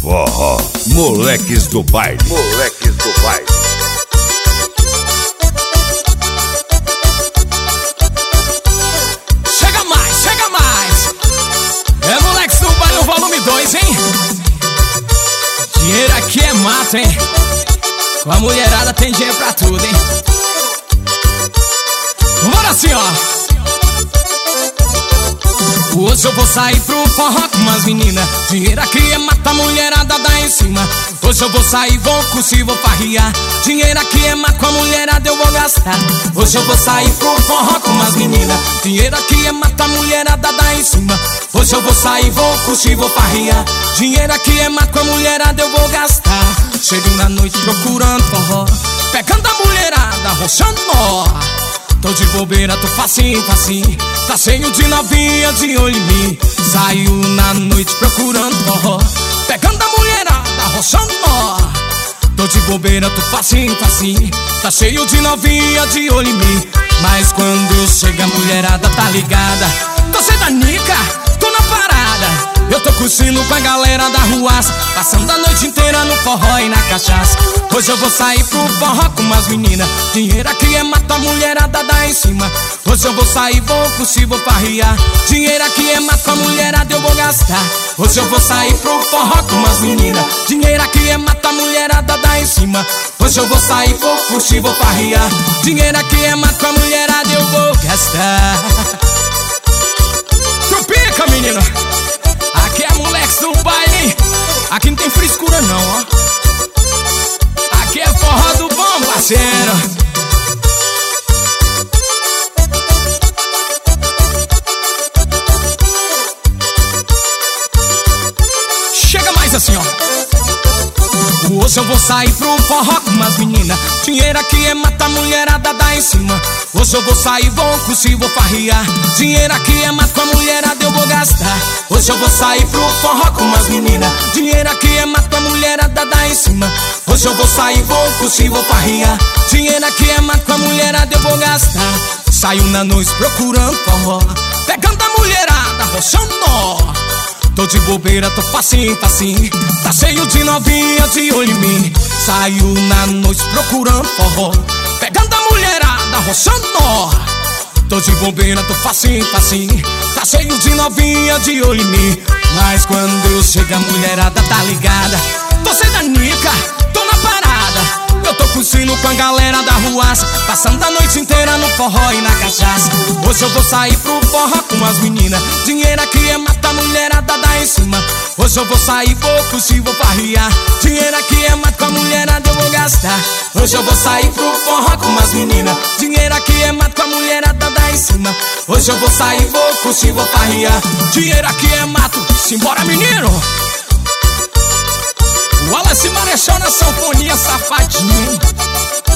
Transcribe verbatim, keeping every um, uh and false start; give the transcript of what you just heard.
forró, moleques do baile, moleques do baile. Chega mais, chega mais. É moleques do baile, o volume dois, hein? Dinheiro aqui é mato, hein? Com a mulherada tem dinheiro pra tudo, hein? Bora assim, ó. Hoje eu vou sair pro forró com umas meninas. Dinheiro aqui é mata, a mulherada dá em cima. Hoje eu vou sair, vou curtir, vou farriar. Dinheiro aqui é mata, com a mulherada eu vou gastar. Hoje eu vou sair pro forró com umas meninas. Dinheiro aqui é mata, a mulherada dá em cima. Hoje eu vou sair, vou curtir, vou farriar. Dinheiro aqui é mata, com a mulherada eu vou gastar. Chego na noite procurando forró, pegando a mulherada, roxando nó. Tô de bobeira, tô facinho, facinho. Tá cheio de novinha de olho em mim. Saiu na noite procurando forró, pegando a mulherada, roxando nó. Tô de bobeira, tô facinho, facinho. Tá cheio de novinha de olho em mim. Mas quando eu chego a mulherada tá ligada. Tô sem da nica, tô na parada. Eu tô curtindo com a galera da ruaça, passando a noite inteira no forró e na cachaça. Hoje eu vou sair pro forró com umas meninas. Dinheiro aqui é mata, a mulherada dá em cima. Hoje eu vou sair, vou curtir, vou farriar. Dinheiro aqui é mata, a mulherada eu vou gastar. Hoje eu vou sair pro forró com umas meninas. Dinheiro aqui é mata, a mulherada dá em cima. Hoje eu vou sair, vou curtir, vou farriar. Dinheiro aqui é mata, a mulherada eu vou gastar. Tu pica, menino. Aqui é moleques do baile, hein? Aqui não tem frescura não, ó. Aqui é forró do bom, parceiro. Chega mais assim, ó. Hoje eu vou sair pro forró com umas meninas. Dinheiro aqui é mata, a mulherada dá em cima. Hoje eu vou sair, vou curtir, vou farriar. Dinheiro aqui é mata, com a mulherada eu vou gastar. Hoje eu vou sair pro forró com umas meninas. Dinheiro aqui é mata, a mulherada dá em cima. Hoje eu vou sair, vou curtir, vou farriar. Dinheiro aqui é mata, com a mulherada eu vou gastar. Saio na noite procurando forró, pegando a mulherada, roxando nó. Tô de bobeira, tô facinho, facinho. Tá cheio de novinha de olho em mim. Saio na noite procurando forró, pegando a mulherada, roxando nó. Tô de bobeira, tô facinho, facinho. Tá cheio de novinha de olho em mim. Mas quando eu chego a mulherada tá ligada. Tô sem da nica, tô na parada. Eu tô curtindo com a galera da ruaça, passando a noite inteira no forró e na cachaça. Hoje eu vou sair pro forró com as meninas. Dinheiro aqui é mata, a mulherada dá em cima. Hoje eu vou sair, vou curtir, vou farriar. Dinheiro aqui é mata, com a mulherada eu vou gastar. Hoje eu vou sair pro forró com as meninas. Dinheiro aqui é mata, com a mulherada dá em cima. Hoje eu vou sair, vou curtir, vou farriar. Dinheiro aqui é mato, simbora menino. O Wallace Marechal na sanfonia, safadinho.